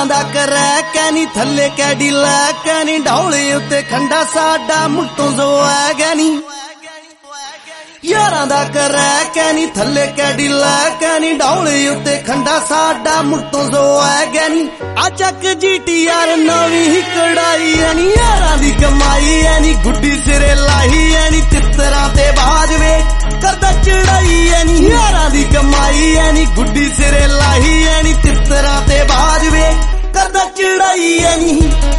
यारां दा करैक है नी थल्ले कैडीलैक है नी ढौले उत्ते खंडा साडा मुट्टों ज़ोएग है नी यारां दा करैक है नी थल्ले कैडीलैक है नी ढौले उत्ते खंडा साडा मुट्टों ज़ोएग है नी अचक GTR नवीं कढ़ाई है नी यारां दी कमाई है नी गुड्डी सिरे लाही है नी तितरां ते बाज वे करदा चढ़ाई है नी यारां दी कमाई है नी गुड्डी सिरे लाही है नी तितरां ते बाज वे करदा चढ़ाई है नी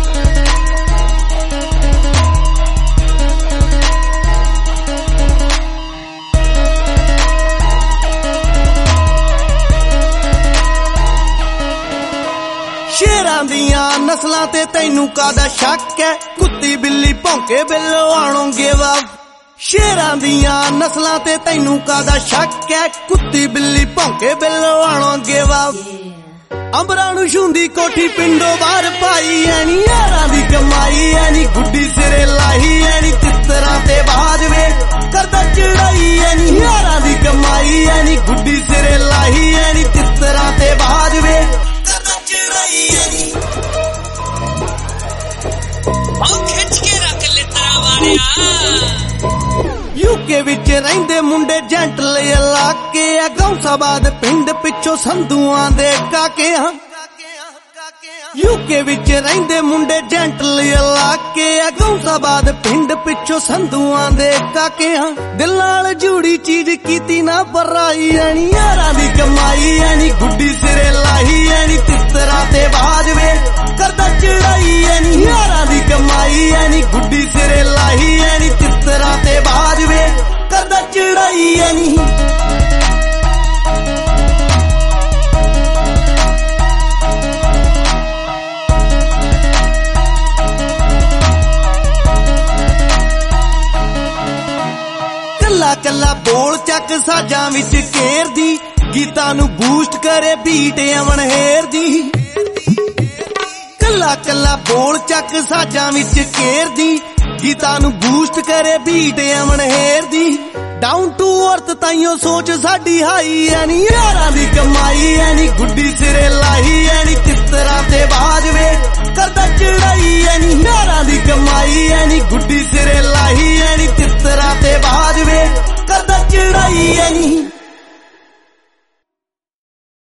शेरां दियां नस्लां ते तैनू कादा शक है कुत्ती बिल्ली भौंके बिल्लो आणो गिव अप शेरां दियां नस्लां ते तैनू कादा शक है कुत्ती बिल्ली भौंके बिल्लो आणो गिव अप अंबरां नू छूंदी कोठी पिंडों बाहर पाई है नी यारां दी कमाई है नी गुड्डी सिरे लाही है नी तितरां ते बाज वे करदा चढ़ाई है नी यारां दी कमाई है नी गुड्डी सिरे लाही है नी तितरां ते बाज वे करदा चढ़ाई है नी खिच के रख लित्तरा वालिया यूके विच रहिंदे मुंडे जेंटल इलाके आ गौसाबाद पिंड पिछों संधुआं दे काके हां यूके विच रहिंदे मुंडे जेंटल इलाके आ गौसाबाद पिंड पिछों संधुआं दे काके हां दिल नाल जुड़ी चीज कीती ना पराई है नी यारां दी कमाई है नी गुड्डी सिरे लाही है नी तितरां ते बाज वे करदा चढ़ाई है नी यारां दी कमाई है नी गुड्डी सिरे लाही है नी तितरां ते बाज वे करदा चढ़ाई है नी कल्ला कल्ला बोल चक साजां विच घेर दी गीतां नू बूस्ट करे बीट अमन हेर दी कल्ला कल्ला बोल चक साजां विच घेर दी गीतां नू बूस्ट करे बीट अमन हेर दी डाउन टू अर्थ ताइयों सोच साडी हाई है नी यारां दी कमाई है नी गुड्डी सिरे लाही है नी